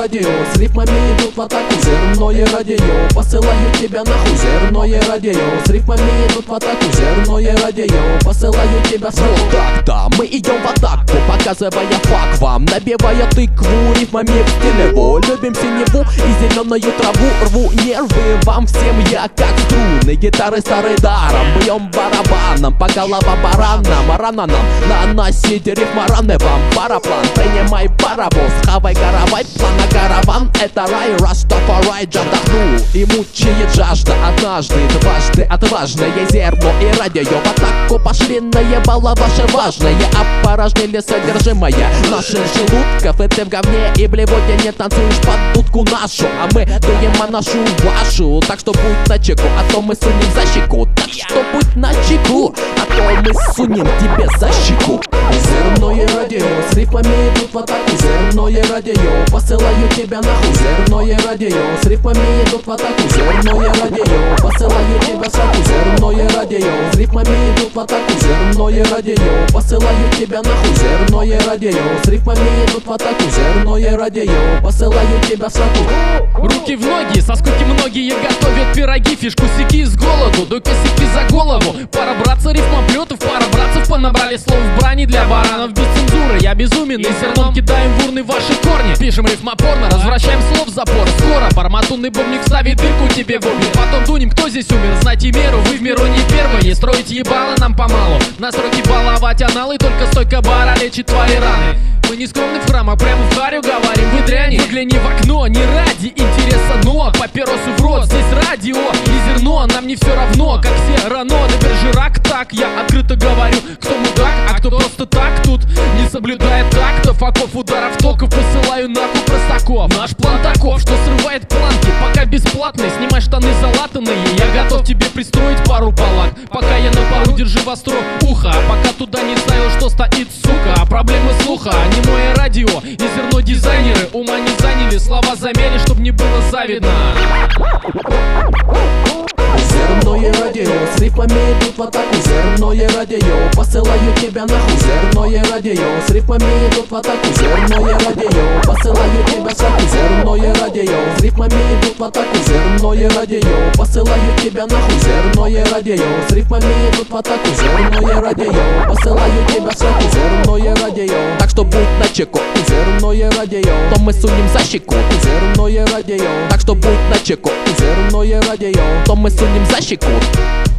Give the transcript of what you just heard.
радио, с рифмами идут в атаку. Зерное радио, посылаю тебя нахуй. Зерное радио, с рифмами идут в атаку. Зерное радио, посылаю тебя в сраку. Вот так-то мы идем в атаку, показывая факт вам, набивая тыкву рифмами в стиле во. Любим синеву и зеленую траву, рву нервы вам всем я как струны. Гитары старый даром, бьем барабаном по головам баранам. Рано нам наносить рифмараны вам. Параплан, принимай паровоз, хавай каравай, плана караван. Это рай, Растафарай, отдохну. И мучает жажда однажды, дважды отважное зерно и радио. В атаку пошли, наебало ваше важное. Опорожнили содержимое наших желудков. И ты в говне и блевоте не танцуешь под дудку нашу. А мы дуем нашу вашу. Так что будь начеку, а то мы сунем за щеку. Так что будь начеку, а то мы сунем тебе за щеку. Зерное радио, с рифмами идут в атаку. Зерное радио, посылаю тебя нахуй. Зерное радио, с рифмами идут в атаку. Зерное радио, посылаю тебя в сраку. Зерное радио, с рифмами идут в атаку. Зерное радио, посылаю тебя нахуй. Зерное радио, с рифмами идут в атаку. Зерное радио, посылаю тебя в сраку. Руки в ноги, со скуки многие готовят пироги. Фишку секи с голоду, до косяки за голову. Пара братца рифмоплетов, пара братцев понабрали слов брани для баранов без цензуры. Я безумен и зерном кидаем в урны ваши корни. Пишем рифмопорно, развращаем слов запор. Скоро барматунный бомбник ставит дырку тебе в обе. Потом дунем, кто здесь умер, знайте меру. Вы в миру не первые, строить ебало нам помалу. Настройки баловать аналы, только стойка бара лечит твои раны. Мы не скромны в храм, а прямо в харю говорим, вы дряни. Выгляни в окно, не ради интереса, но папиросу в рот, здесь радио и зерно. Нам не все равно, как все рано. Да Бержерак так, я открыто говорю, кто мудак, а кто просто так тут не соблюдает тактов, оков, ударов, токов. Посылаю нахуй простаков. Наш план таков, что срывает планки, пока бесплатный. Снимай штаны залатанные, я готов тебе пристроить пару палат. Пока я на пару, держи востро ухо, а пока туда не ставил, что стоит, сука. А проблемы слуха, не мое радио и зерно дизайнеры ума не заняли, слова замели, чтоб не было завидно. Зерное радио, с рифмами идут в атаку. Зерное радио, посылаю тебя нахуй. Зерное радио, с рифмами идут в атаку. Зерное радио, посылаю тебя в сраку. Зерное радио, с рифмами идут в атаку. Зерное радио, посылаю тебя нахуй. Зерное радио, с рифмами идут в атаку. Зерное радио, посылаю тебя в сраку. Зерное радио, так что будь начеку. Зерное радио, то мы сунем за щеку. Зерное радио, так что будь начеку. Зерное радио, то мы сунем за щеку.